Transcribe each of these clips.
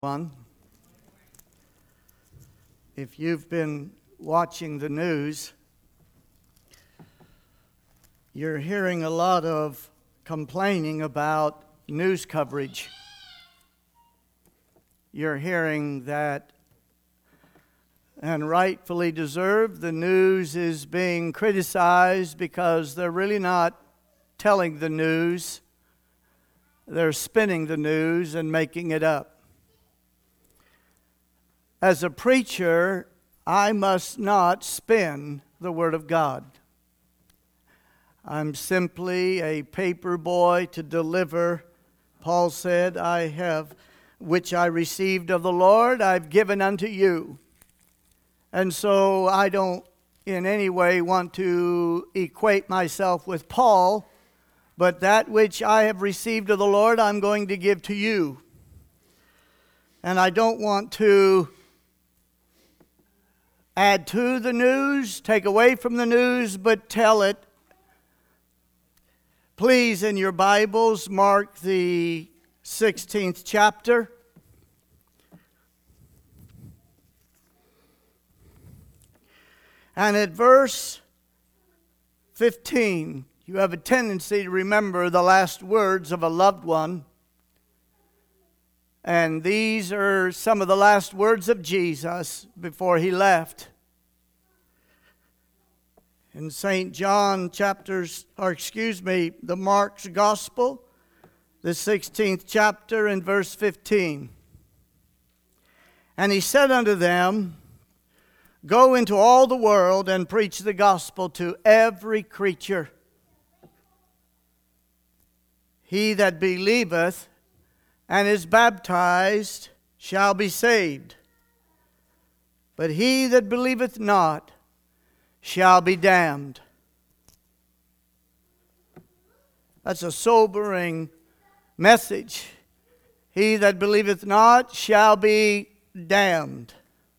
One, if you've been watching the news, you're hearing a lot of complaining about news coverage. You're hearing that, and rightfully deserved, the news is being criticized because they're really not telling the news. They're spinning the news and making it up. As a preacher, I must not spin the Word of God. I'm simply a paper boy to deliver. Paul said, I have, which I received of the Lord, I've given unto you. And so I don't in any way want to equate myself with Paul, but that which I have received of the Lord, I'm going to give to you. And I don't want to add to the news, take away from the news, but tell it. Please, in your Bibles, mark the 16th chapter. And at verse 15, you have a tendency to remember the last words of a loved one. And these are some of the last words of Jesus before he left. In St. John the Mark's Gospel, the 16th chapter and verse 15. And he said unto them, Go into all the world and preach the gospel to every creature. He that believeth and is baptized shall be saved. But he that believeth not shall be damned. That's a sobering message. He that believeth not shall be damned.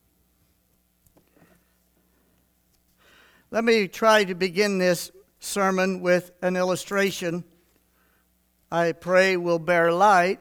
Let me try to begin this sermon with an illustration I pray will bear light.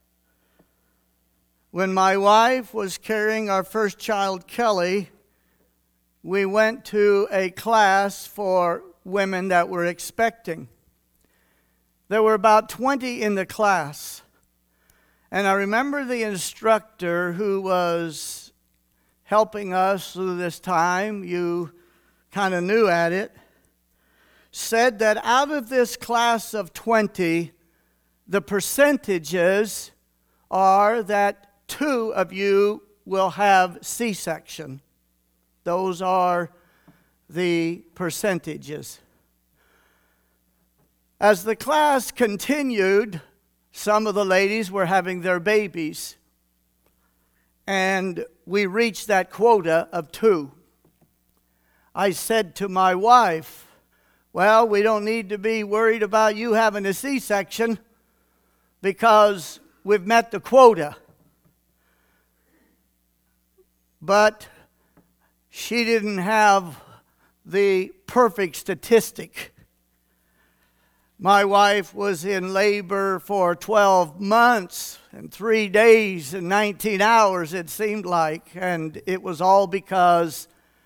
When my wife was carrying our first child, Kelly, we went to a class for women that were expecting. There were about 20 in the class. And I remember the instructor who was helping us through this time, you kind of knew at it, said that out of this class of 20, the percentages are that 2 of you will have C-section. Those are the percentages. As the class continued, some of the ladies were having their babies. And we reached that quota of 2. I said to my wife, well, we don't need to be worried about you having a C-section because we've met the quota. But she didn't have the perfect statistic. My wife was in labor for 12 months and 3 days and 19 hours, it seemed like. And it was all because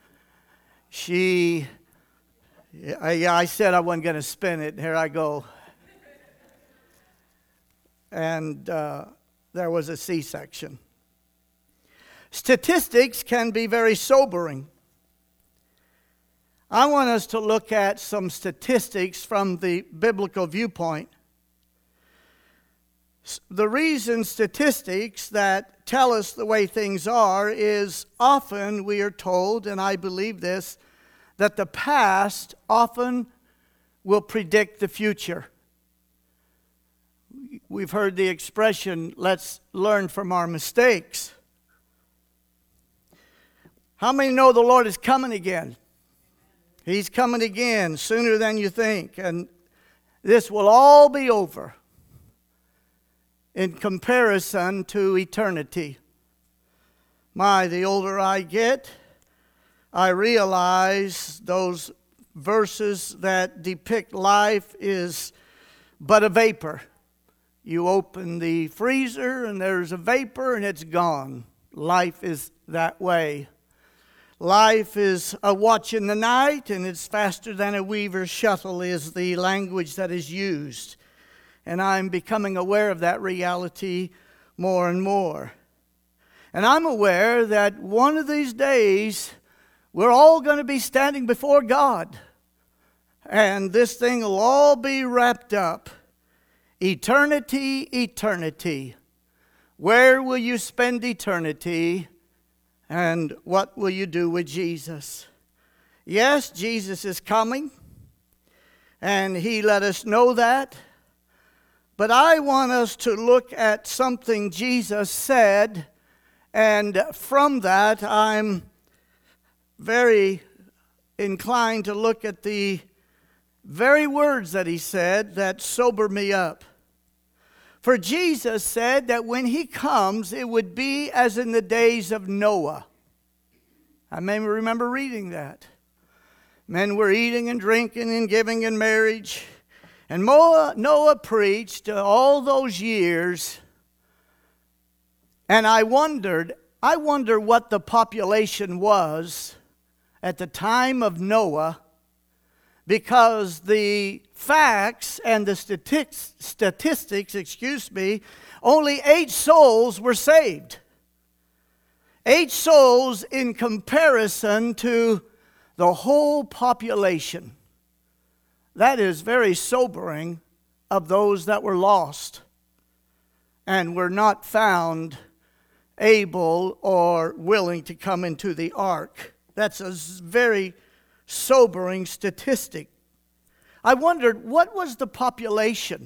I said I wasn't going to spin it. Here I go. And there was a C-section. Statistics can be very sobering. I want us to look at some statistics from the biblical viewpoint. The reason statistics that tell us the way things are is often we are told, and I believe this, that the past often will predict the future. We've heard the expression, let's learn from our mistakes. How many know the Lord is coming again? He's coming again sooner than you think. And this will all be over in comparison to eternity. The older I get, I realize those verses that depict life is but a vapor. You open the freezer and there's a vapor and it's gone. Life is that way. Life is a watch in the night, and it's faster than a weaver's shuttle is the language that is used. And I'm becoming aware of that reality more and more. And I'm aware that one of these days, we're all going to be standing before God. And this thing will all be wrapped up. Eternity, eternity. Where will you spend eternity? And what will you do with Jesus? Yes, Jesus is coming. And He let us know that. But I want us to look at something Jesus said. And from that, I'm very inclined to look at the very words that He said that sober me up. For Jesus said that when He comes, it would be as in the days of Noah. I may remember reading that. Men were eating and drinking and giving in marriage. And Noah preached all those years. And I wonder what the population was at the time of Noah, because the facts and the statistics, only 8 souls were saved. 8 souls in comparison to the whole population. That is very sobering of those that were lost and were not found able or willing to come into the ark. That's a very sobering statistic. I wondered, what was the population?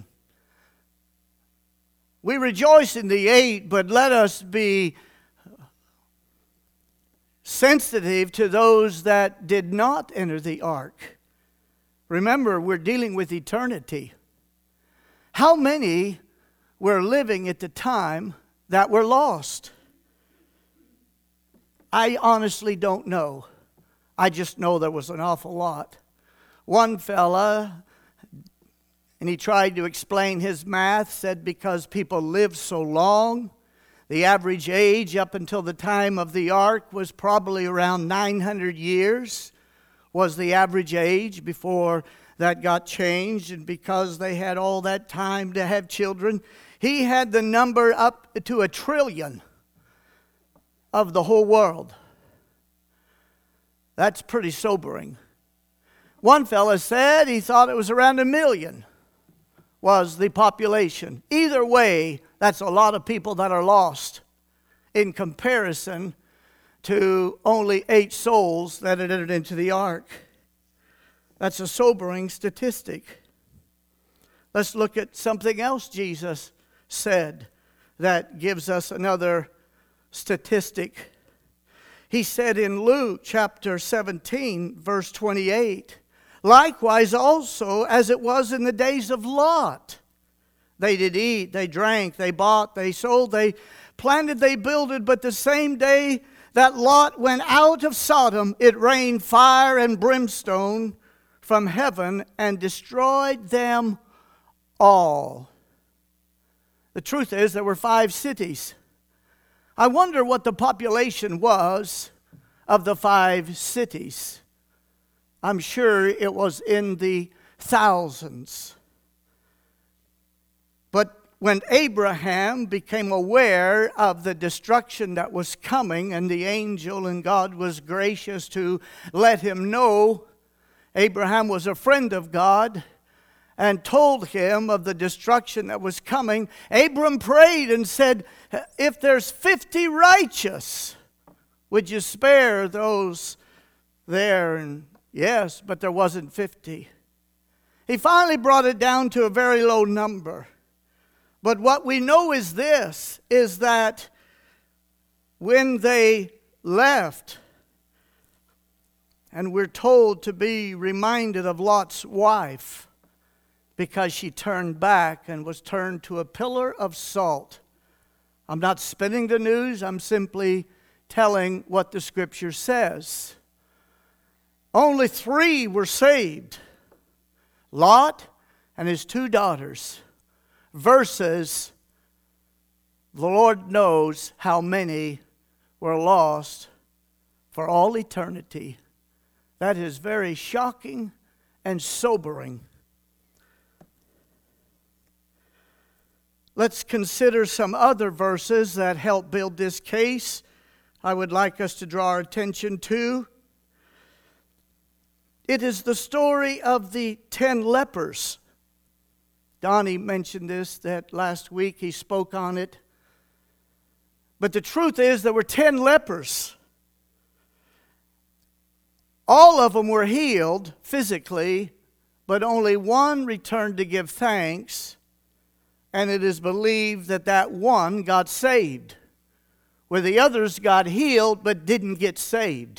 We rejoice in the 8, but let us be sensitive to those that did not enter the ark. Remember, we're dealing with eternity. How many were living at the time that were lost? I honestly don't know. I just know there was an awful lot. One fella, and he tried to explain his math, said because people lived so long, the average age up until the time of the ark was probably around 900 years, was the average age before that got changed. And because they had all that time to have children, he had the number up to 1 trillion of the whole world. That's pretty sobering. One fellow said he thought it was around 1 million was the population. Either way, that's a lot of people that are lost in comparison to only 8 souls that had entered into the ark. That's a sobering statistic. Let's look at something else Jesus said that gives us another statistic. He said in Luke chapter 17, verse 28, likewise also as it was in the days of Lot. They did eat, they drank, they bought, they sold, they planted, they builded, but the same day that Lot went out of Sodom, it rained fire and brimstone from heaven and destroyed them all. The truth is, there were 5 cities. I wonder what the population was of the 5 cities. I'm sure it was in the thousands. But when Abraham became aware of the destruction that was coming, and the angel and God was gracious to let him know, Abraham was a friend of God, and told him of the destruction that was coming. Abram prayed and said, if there's 50 righteous, would you spare those there? And yes, but there wasn't 50. He finally brought it down to a very low number. But what we know is this, is that when they left, and we're told to be reminded of Lot's wife, because she turned back and was turned to a pillar of salt. I'm not spinning the news, I'm simply telling what the Scripture says. Only 3 were saved. Lot and his 2 daughters. versus the Lord knows how many were lost for all eternity. That is very shocking and sobering. Let's consider some other verses that help build this case. I would like us to draw our attention to. It is the story of the 10 lepers. Donnie mentioned this that last week. He spoke on it. But the truth is there were 10 lepers. All of them were healed physically, but only one returned to give thanks. And it is believed that that one got saved, where the others got healed but didn't get saved.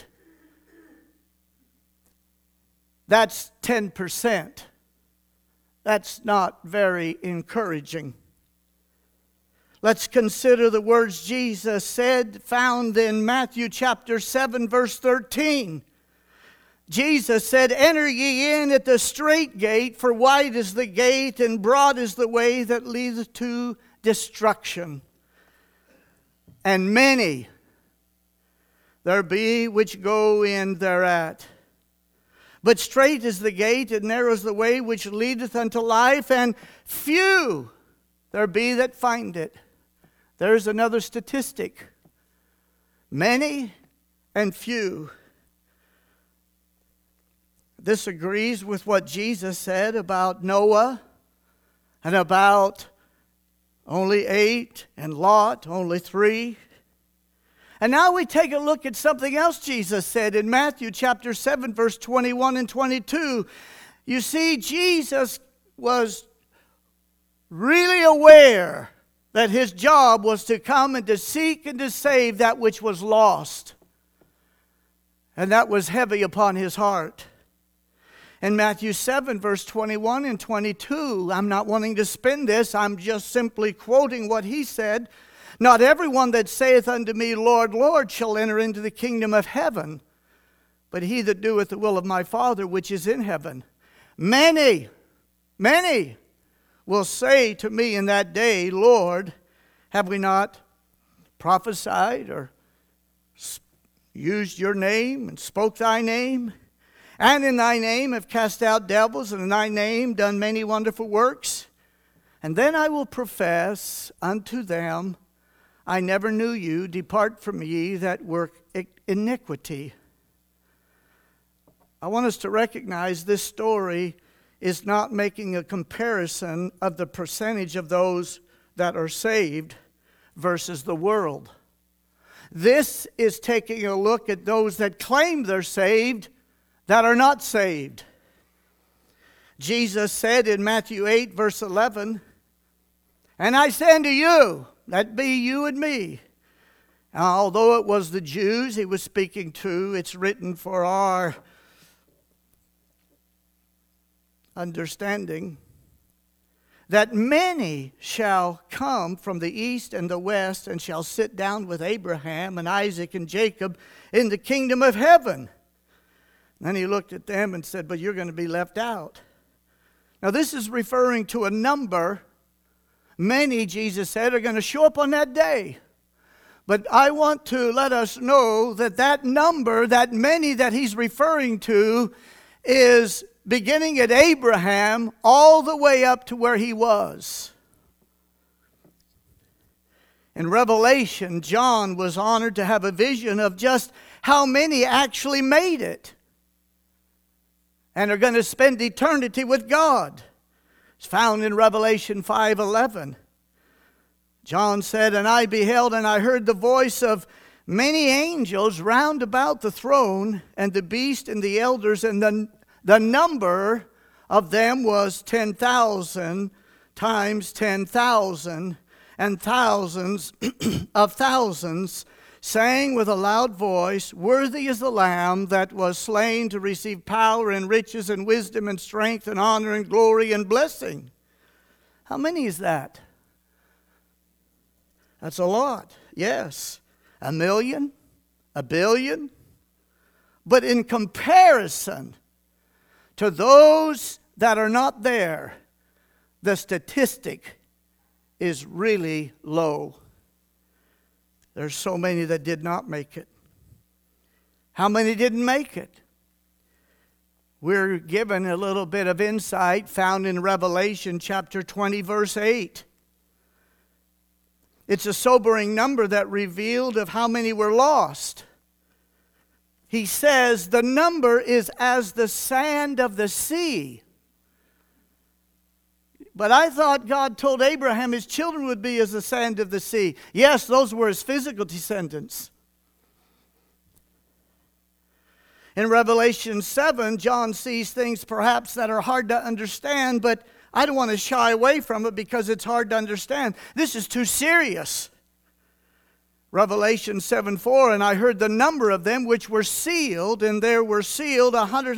That's 10%. That's not very encouraging. Let's consider the words Jesus said, found in Matthew chapter 7, verse 13. Jesus said, "Enter ye in at the strait gate, for wide is the gate, and broad is the way that leadeth to destruction. And many there be which go in thereat. But strait is the gate, and narrow is the way which leadeth unto life, and few there be that find it." There's another statistic. Many and few. This agrees with what Jesus said about Noah and about only 8 and Lot, only 3. And now we take a look at something else Jesus said in Matthew chapter 7, verse 21 and 22. You see, Jesus was really aware that his job was to come and to seek and to save that which was lost. And that was heavy upon his heart. In Matthew 7, verse 21 and 22, I'm not wanting to spin this, I'm just simply quoting what he said. "Not everyone that saith unto me, Lord, Lord, shall enter into the kingdom of heaven, but he that doeth the will of my Father which is in heaven. Many will say to me in that day, Lord, have we not prophesied or used your name and spoke thy name? And in thy name have cast out devils, and in thy name done many wonderful works? And then I will profess unto them, I never knew you. Depart from ye that work iniquity." I want us to recognize this story is not making a comparison of the percentage of those that are saved versus the world. This is taking a look at those that claim they're saved that are not saved. Jesus said in Matthew 8, verse 11, "And I say unto you," that be you and me. Although it was the Jews he was speaking to, it's written for our understanding, "that many shall come from the east and the west, and shall sit down with Abraham and Isaac and Jacob in the kingdom of heaven." Then he looked at them and said, "But you're going to be left out." Now this is referring to a number. Many, Jesus said, are going to show up on that day. But I want to let us know that that number, that many that he's referring to, is beginning at Abraham all the way up to where he was. In Revelation, John was honored to have a vision of just how many actually made it and are going to spend eternity with God. It's found in Revelation 5:11. John said, "And I beheld, and I heard the voice of many angels round about the throne, and the beast and the elders, and the number of them was 10,000 times 10,000, and thousands of thousands, saying with a loud voice, Worthy is the Lamb that was slain to receive power and riches and wisdom and strength and honor and glory and blessing." How many is that? That's a lot, yes. 1 million, 1 billion. But in comparison to those that are not there, the statistic is really low. There's so many that did not make it. How many didn't make it? We're given a little bit of insight found in Revelation chapter 20, verse 8. It's a sobering number that revealed of how many were lost. He says the number is as the sand of the sea. But I thought God told Abraham his children would be as the sand of the sea. Yes, those were his physical descendants. In Revelation 7, John sees things perhaps that are hard to understand, but I don't want to shy away from it because it's hard to understand. This is too serious. Revelation 7:4, and I heard the number of them which were sealed, and there were sealed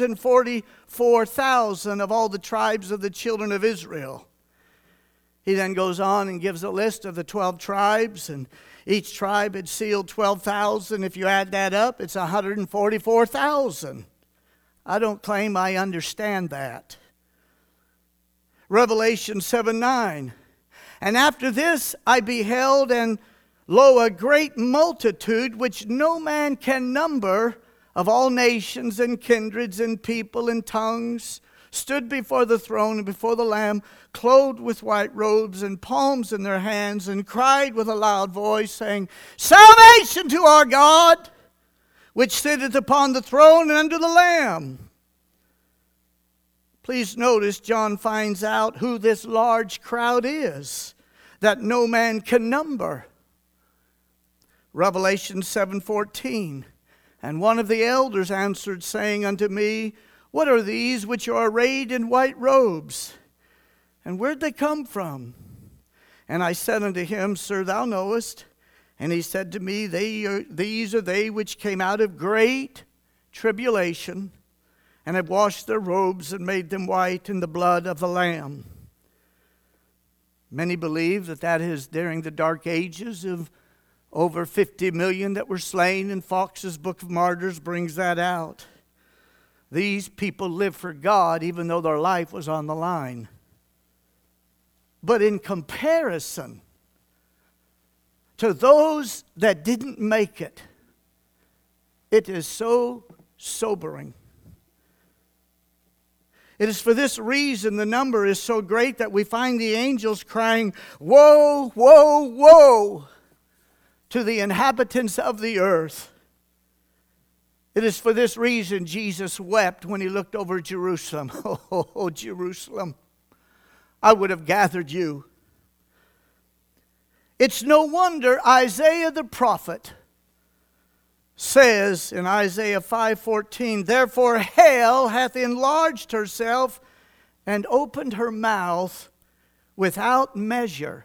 144,000 of all the tribes of the children of Israel. He then goes on and gives a list of the 12 tribes, and each tribe had sealed 12,000. If you add that up, it's 144,000. I don't claim I understand that. Revelation 7:9, and after this I beheld, and lo, a great multitude which no man can number, of all nations and kindreds and people and tongues, stood before the throne and before the Lamb, clothed with white robes and palms in their hands, and cried with a loud voice, saying, Salvation to our God, which sitteth upon the throne and unto the Lamb. Please notice John finds out who this large crowd is that no man can number. Revelation 7:14, and one of the elders answered, saying unto me, What are these which are arrayed in white robes? And where'd they come from? And I said unto him, Sir, thou knowest. And he said to me, These are they which came out of great tribulation, and have washed their robes and made them white in the blood of the Lamb. Many believe that is during the dark ages of over 50 million that were slain, and Fox's Book of Martyrs brings that out. These people lived for God even though their life was on the line. But in comparison to those that didn't make it, it is so sobering. It is for this reason the number is so great that we find the angels crying, Woe, woe, woe to the inhabitants of the earth. It is for this reason Jesus wept when he looked over Jerusalem. Oh, Jerusalem, I would have gathered you. It's no wonder Isaiah the prophet says in Isaiah 5:14, Therefore hell hath enlarged herself and opened her mouth without measure.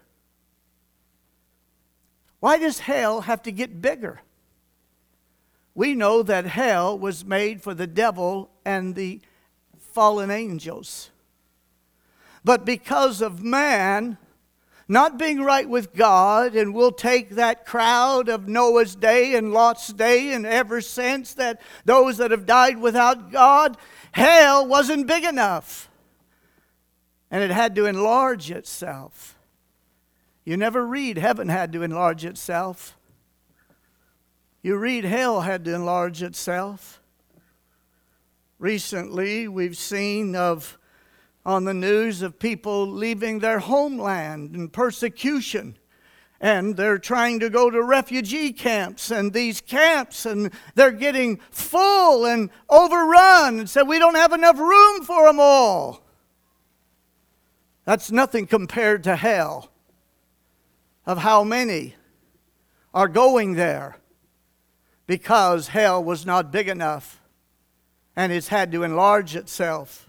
Why does hell have to get bigger? We know that hell was made for the devil and the fallen angels. But because of man not being right with God, and we'll take that crowd of Noah's day and Lot's day, and ever since that those that have died without God, hell wasn't big enough. And it had to enlarge itself. You never read heaven had to enlarge itself. You read hell had to enlarge itself. Recently, we've seen on the news of people leaving their homeland in persecution. And they're trying to go to refugee camps, and these camps, and they're getting full and overrun, and said we don't have enough room for them all. That's nothing compared to hell, of how many are going there because hell was not big enough and it's had to enlarge itself.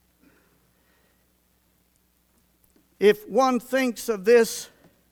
If one thinks of this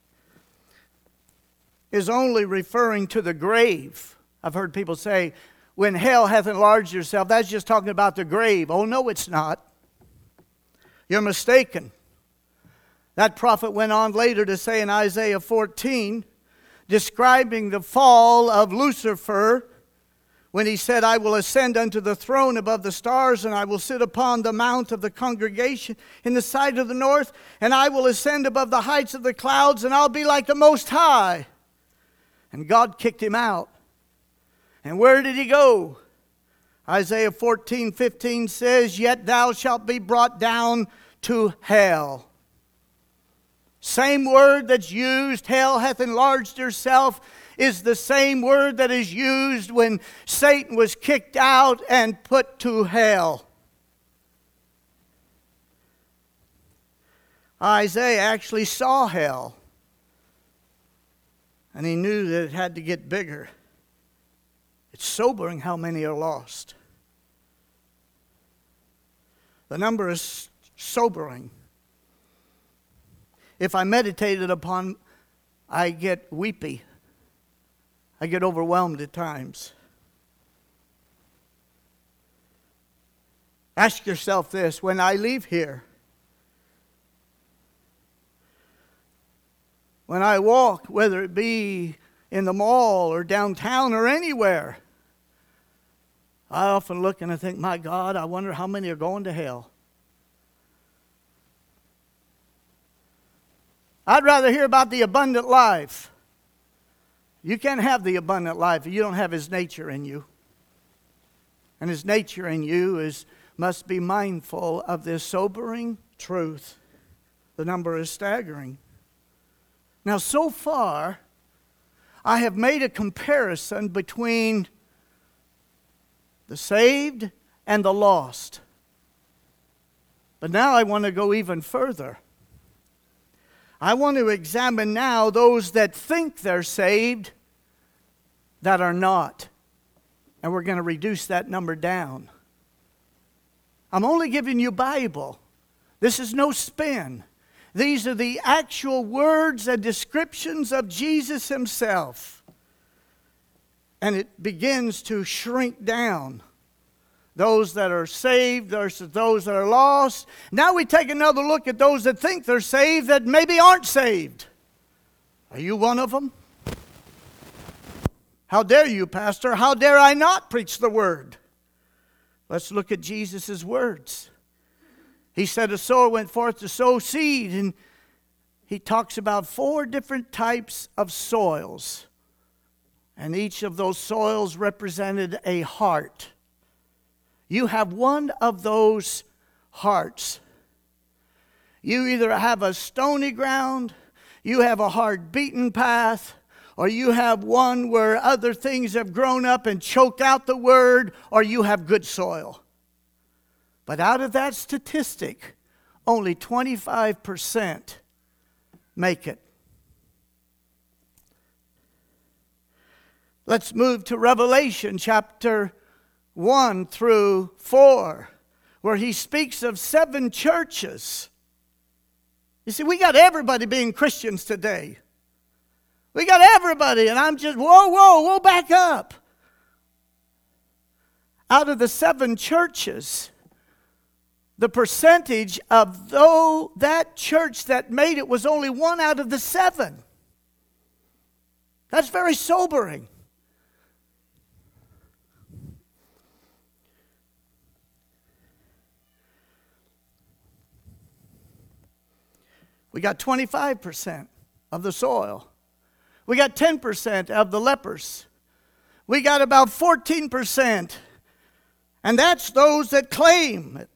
is only referring to the grave, I've heard people say, when hell hath enlarged itself, that's just talking about the grave. Oh, no, it's not. You're mistaken. That prophet went on later to say in Isaiah 14, describing the fall of Lucifer, when he said, I will ascend unto the throne above the stars, and I will sit upon the mount of the congregation in the sight of the north, and I will ascend above the heights of the clouds, and I'll be like the Most High. And God kicked him out. And where did he go? Isaiah 14:15 says, Yet thou shalt be brought down to hell. Same word that's used, hell hath enlarged herself, is the same word that is used when Satan was kicked out and put to hell. Isaiah actually saw hell, and he knew that it had to get bigger. It's sobering how many are lost. The number is sobering. If I meditated upon, I get weepy. I get overwhelmed at times. Ask yourself this, when I leave here, when I walk, whether it be in the mall or downtown or anywhere, I often look and I think, my God, I wonder how many are going to hell. I'd rather hear about the abundant life. You can't have the abundant life if you don't have His nature in you. And His nature in you must be mindful of this sobering truth. The number is staggering. Now, so far, I have made a comparison between the saved and the lost. But now I want to go even further. I want to examine now those that think they're saved that are not. And we're going to reduce that number down. I'm only giving you Bible. This is no spin. These are the actual words and descriptions of Jesus Himself. And it begins to shrink down. Those that are saved versus those that are lost. Now we take another look at those that think they're saved that maybe aren't saved. Are you one of them? How dare you, Pastor? How dare I not preach the word? Let's look at Jesus' words. He said a sower went forth to sow seed, and he talks about 4 different types of soils. And each of those soils represented a heart. You have one of those hearts. You either have a stony ground, you have a hard beaten path, or you have one where other things have grown up and choked out the word, or you have good soil. But out of that statistic, only 25% make it. Let's move to Revelation chapter 1 through 4, where he speaks of 7 churches. You see, we got everybody being Christians today. We got everybody, and I'm just, whoa, back up. Out of the 7 churches, the percentage of that church that made it was only 1 out of the 7. That's very sobering. We got 25% of the soil. We got 10% of the lepers. We got about 14%. And that's those that claim it.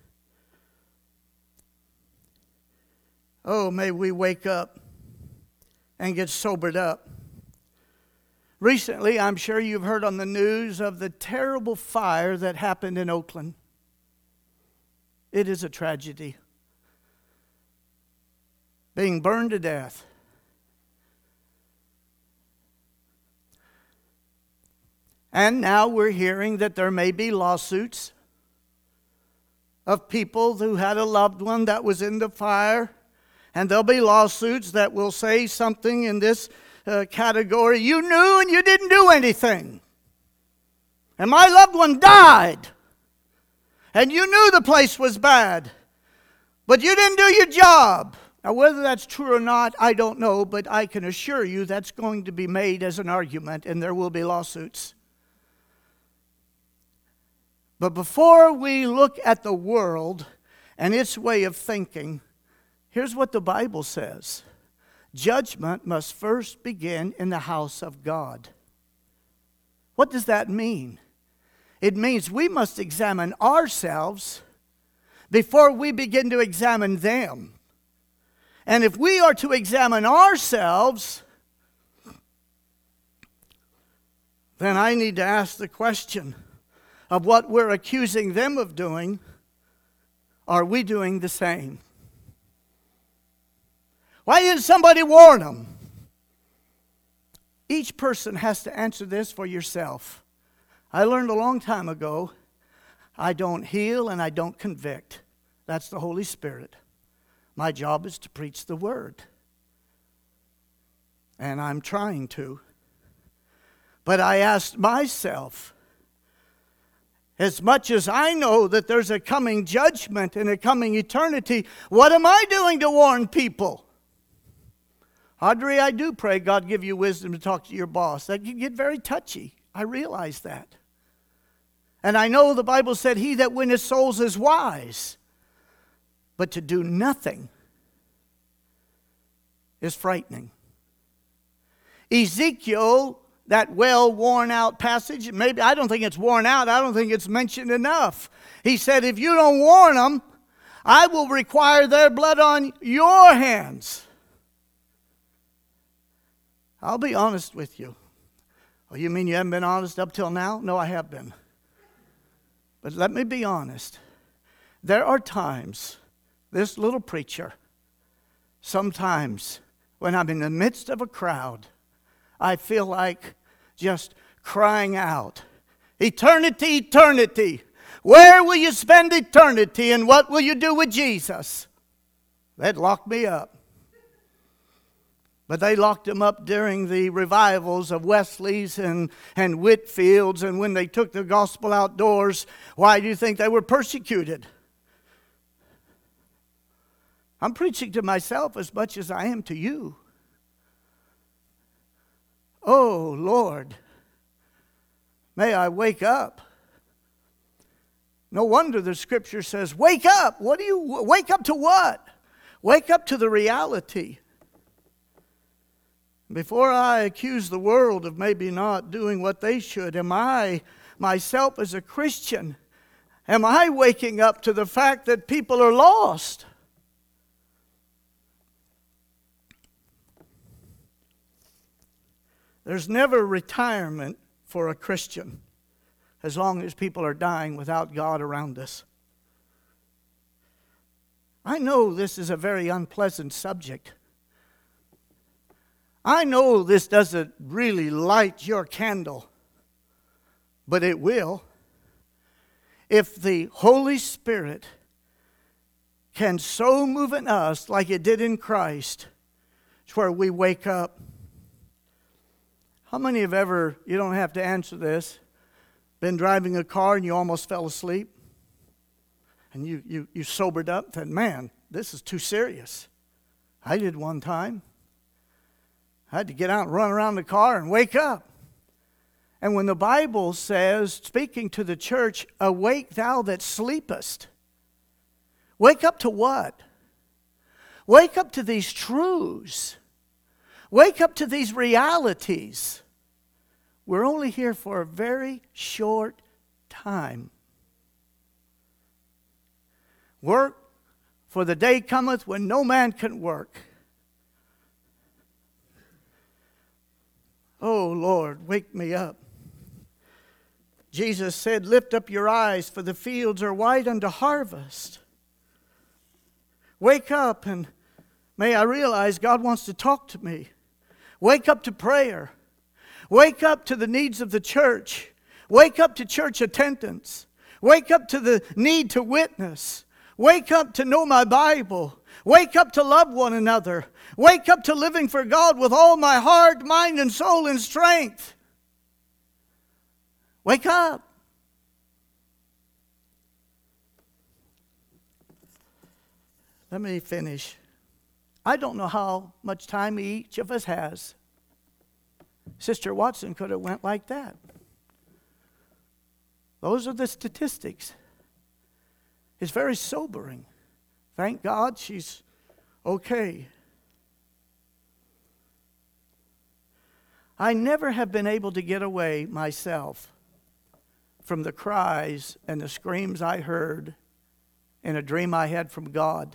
Oh, may we wake up and get sobered up. Recently, I'm sure you've heard on the news of the terrible fire that happened in Oakland. It is a tragedy. Being burned to death. And now we're hearing that there may be lawsuits of people who had a loved one that was in the fire. And there'll be lawsuits that will say something in this category. You knew and you didn't do anything. And my loved one died. And you knew the place was bad. But you didn't do your job. Now, whether that's true or not, I don't know, but I can assure you that's going to be made as an argument, and there will be lawsuits. But before we look at the world and its way of thinking, here's what the Bible says. Judgment must first begin in the house of God. What does that mean? It means we must examine ourselves before we begin to examine them. And if we are to examine ourselves, then I need to ask the question of what we're accusing them of doing. Are we doing the same? Why didn't somebody warn them? Each person has to answer this for yourself. I learned a long time ago, I don't heal and I don't convict. That's the Holy Spirit. My job is to preach the Word. And I'm trying to. But I asked myself, as much as I know that there's a coming judgment and a coming eternity, what am I doing to warn people? Audrey, I do pray God give you wisdom to talk to your boss. That can get very touchy. I realize that. And I know the Bible said, he that winneth souls is wise. But to do nothing is frightening. Ezekiel, that well worn out passage, maybe I don't think it's worn out. I don't think it's mentioned enough. He said, if you don't warn them, I will require their blood on your hands. I'll be honest with you. Oh, you mean you haven't been honest up till now? No, I have been. But let me be honest. There are times, this little preacher, sometimes when I'm in the midst of a crowd, I feel like just crying out, eternity, eternity. Where will you spend eternity and what will you do with Jesus? They'd lock me up. But they locked him up during the revivals of Wesley's and Whitfield's, and when they took the gospel outdoors, why do you think they were persecuted? I'm preaching to myself as much as I am to you. Oh, Lord, may I wake up. No wonder the Scripture says, wake up. Wake up to what? Wake up to the reality. Before I accuse the world of maybe not doing what they should, am I, myself as a Christian, am I waking up to the fact that people are lost? There's never retirement for a Christian as long as people are dying without God around us. I know this is a very unpleasant subject. I know this doesn't really light your candle, but it will. If the Holy Spirit can so move in us like it did in Christ, it's where we wake up. How many have ever, you don't have to answer this, been driving a car and you almost fell asleep? And you sobered up and said, man, this is too serious. I did one time. I had to get out and run around the car and wake up. And when the Bible says, speaking to the church, awake thou that sleepest. Wake up to what? Wake up to these truths. Wake up to these realities. We're only here for a very short time. Work, for the day cometh when no man can work. Oh, Lord, wake me up. Jesus said, lift up your eyes, for the fields are white unto harvest. Wake up, and may I realize God wants to talk to me. Wake up to prayer. Wake up to the needs of the church. Wake up to church attendance. Wake up to the need to witness. Wake up to know my Bible. Wake up to love one another. Wake up to living for God with all my heart, mind, and soul and strength. Wake up. Let me finish. I don't know how much time each of us has. Sister Watson could have went like that. Those are the statistics. It's very sobering. Thank God she's okay. I never have been able to get away myself from the cries and the screams I heard in a dream I had from God.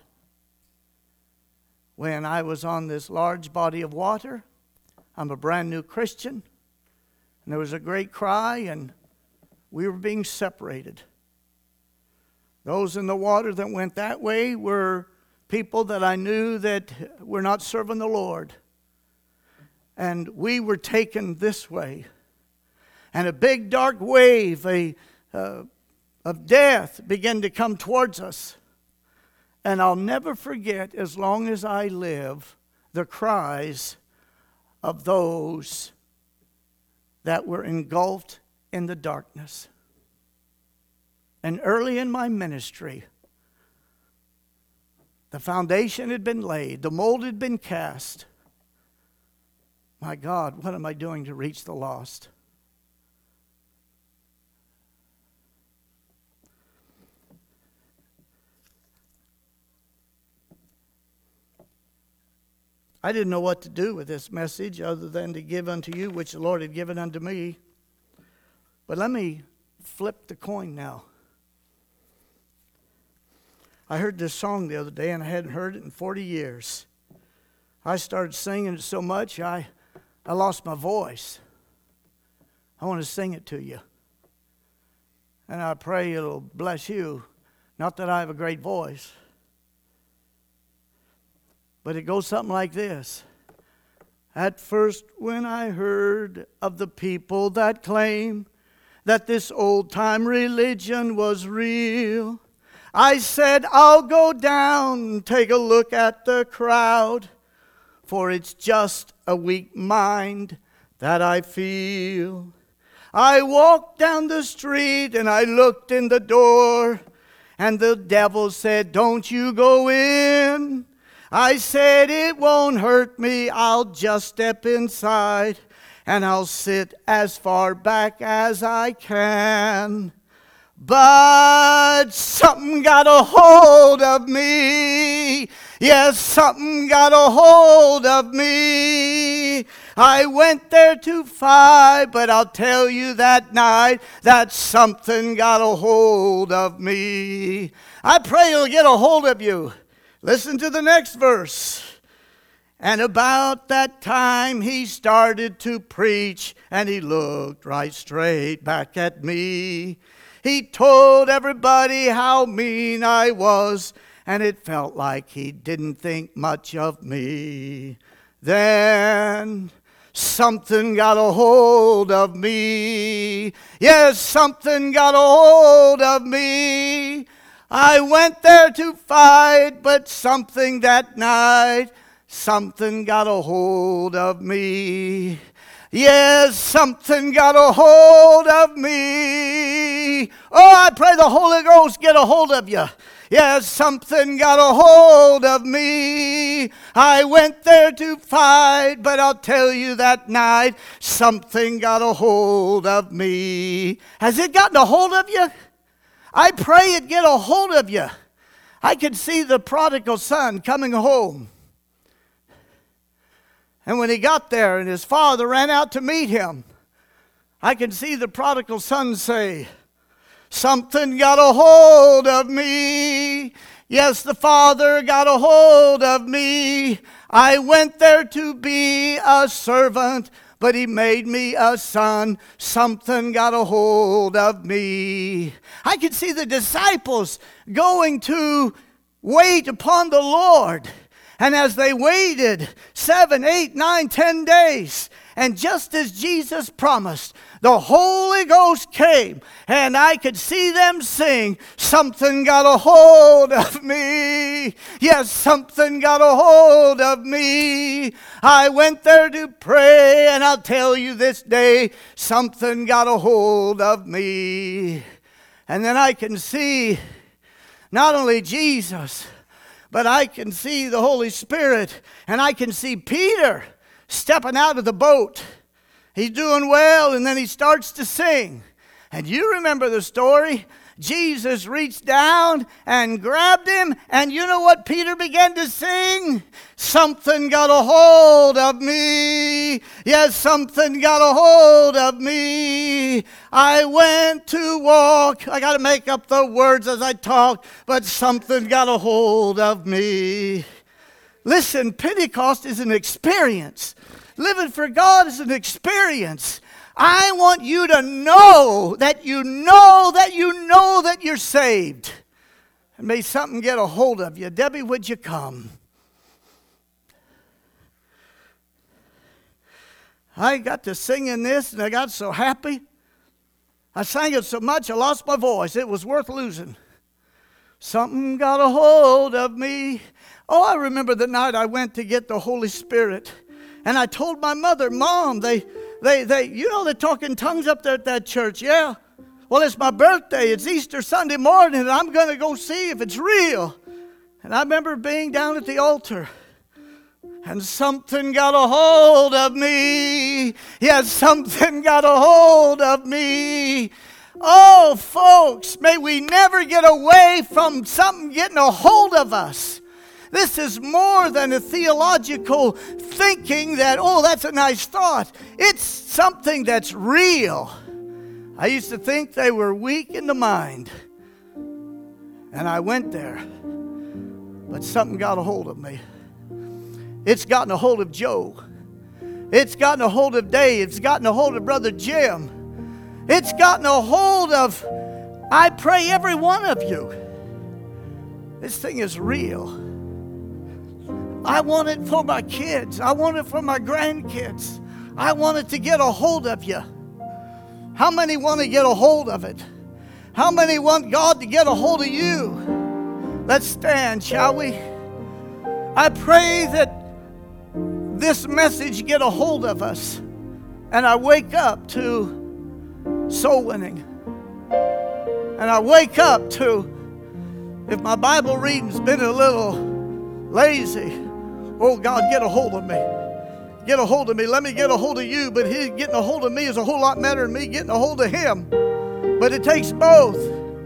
When I was on this large body of water, I'm a brand new Christian, and there was a great cry, and we were being separated. Those in the water that went that way were people that I knew that were not serving the Lord. And we were taken this way. And a big dark wave of death began to come towards us. And I'll never forget, as long as I live, the cries of those that were engulfed in the darkness. And early in my ministry, the foundation had been laid, the mold had been cast. My God, what am I doing to reach the lost? I didn't know what to do with this message other than to give unto you which the Lord had given unto me. But let me flip the coin now. I heard this song the other day, and I hadn't heard it in 40 years. I started singing it so much, I lost my voice. I want to sing it to you. And I pray it'll bless you. Not that I have a great voice, but it goes something like this. At first, when I heard of the people that claim that this old-time religion was real, I said, I'll go down and take a look at the crowd, for it's just a weak mind that I feel. I walked down the street and I looked in the door, and the devil said, don't you go in. I said, it won't hurt me, I'll just step inside, and I'll sit as far back as I can. But something got a hold of me. Yes, something got a hold of me. I went there to fight, but I'll tell you that night that something got a hold of me. I pray it'll get a hold of you. Listen to the next verse. And about that time he started to preach, and he looked right straight back at me. He told everybody how mean I was, and it felt like he didn't think much of me. Then something got a hold of me. Yes, something got a hold of me. I went there to fight, but something that night, something got a hold of me. Yes, something got a hold of me. Oh, I pray the Holy Ghost get a hold of you. Yes, something got a hold of me. I went there to fight, but I'll tell you that night, something got a hold of me. Has it gotten a hold of you? I pray it get a hold of you. I could see the prodigal son coming home. And when he got there and his father ran out to meet him, I can see the prodigal son say, something got a hold of me. Yes, the father got a hold of me. I went there to be a servant, but he made me a son. Something got a hold of me. I could see the disciples going to wait upon the Lord. And as they waited 7, 8, 9, 10 days, and just as Jesus promised, the Holy Ghost came, and I could see them sing, something got a hold of me. Yes, something got a hold of me. I went there to pray, and I'll tell you this day, something got a hold of me. And then I can see not only Jesus, but I can see the Holy Spirit, and I can see Peter stepping out of the boat. He's doing well, and then he starts to sing. And you remember the story. Jesus reached down and grabbed him, and you know what Peter began to sing? Something got a hold of me. Yes, something got a hold of me. I went to walk. I got to make up the words as I talk, but something got a hold of me. Listen, Pentecost is an experience. Living for God is an experience. I want you to know that you know that you know that you're saved. And may something get a hold of you. Debbie, would you come? I got to singing this and I got so happy. I sang it so much I lost my voice. It was worth losing. Something got a hold of me. Oh, I remember the night I went to get the Holy Spirit. And I told my mother, Mom, they talk in tongues up there at that church. Yeah. Well, it's my birthday. It's Easter Sunday morning, and I'm going to go see if it's real. And I remember being down at the altar, and something got a hold of me. Yes, something got a hold of me. Oh, folks, may we never get away from something getting a hold of us. This is more than a theological thinking that, oh, that's a nice thought. It's something that's real. I used to think they were weak in the mind. And I went there. But something got a hold of me. It's gotten a hold of Joe. It's gotten a hold of Dave. It's gotten a hold of Brother Jim. It's gotten a hold of, I pray, every one of you. This thing is real. I want it for my kids. I want it for my grandkids. I want it to get a hold of you. How many want to get a hold of it? How many want God to get a hold of you? Let's stand, shall we? I pray that this message get a hold of us and I wake up to soul winning. And I wake up to, if my Bible reading's been a little lazy, oh, God, get a hold of me. Get a hold of me. Let me get a hold of you. But His getting a hold of me is a whole lot better than me getting a hold of Him. But it takes both.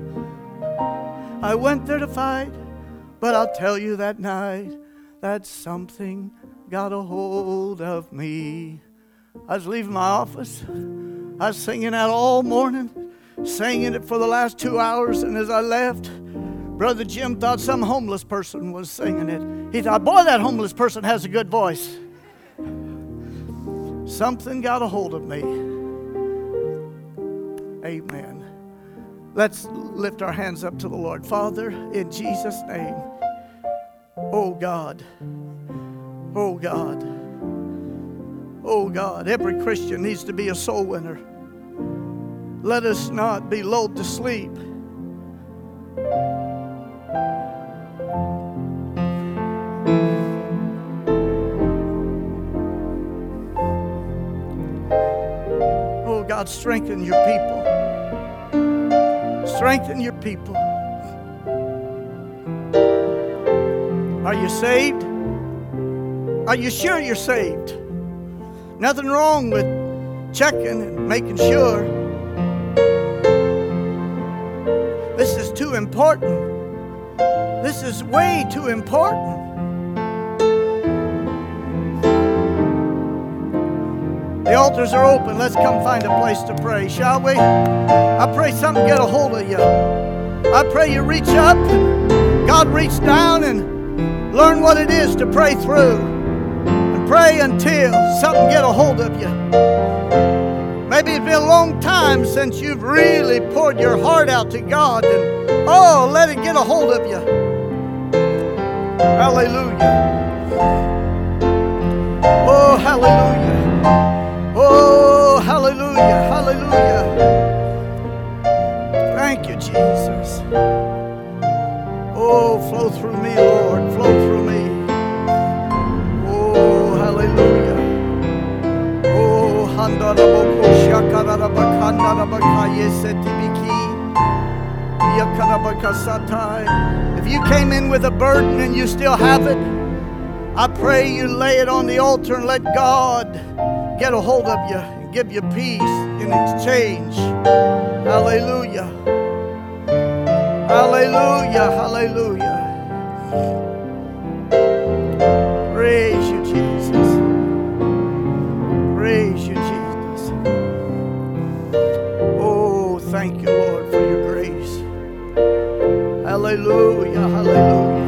I went there to fight, but I'll tell you that night that something got a hold of me. I was leaving my office. I was singing that all morning, singing it for the last 2 hours. And as I left, Brother Jim thought some homeless person was singing it. He thought, boy, that homeless person has a good voice. Something got a hold of me. Amen. Let's lift our hands up to the Lord. Father, in Jesus' name, oh God, oh God, oh God, every Christian needs to be a soul winner. Let us not be lulled to sleep. God, strengthen your people. Strengthen your people. Are you saved? Are you sure you're saved? Nothing wrong with checking and making sure. This is too important. This is way too important. The altars are open. Let's come find a place to pray, shall we? I pray something get a hold of you. I pray you reach up, and God reach down and learn what it is to pray through. And pray until something get a hold of you. Maybe it's been a long time since you've really poured your heart out to God. And oh, let it get a hold of you. Hallelujah. Oh, hallelujah. Oh, hallelujah, hallelujah. Thank you, Jesus. Oh, flow through me, Lord, flow through me. Oh, hallelujah. Oh, handaraboko shakarabakandarabakai setibiki yakarabakasatai. If you came in with a burden and you still have it, I pray you lay it on the altar and let God get a hold of you and give you peace in exchange. Hallelujah. Hallelujah. Hallelujah. Praise you, Jesus. Praise you, Jesus. Oh, thank you, Lord, for your grace. Hallelujah. Hallelujah.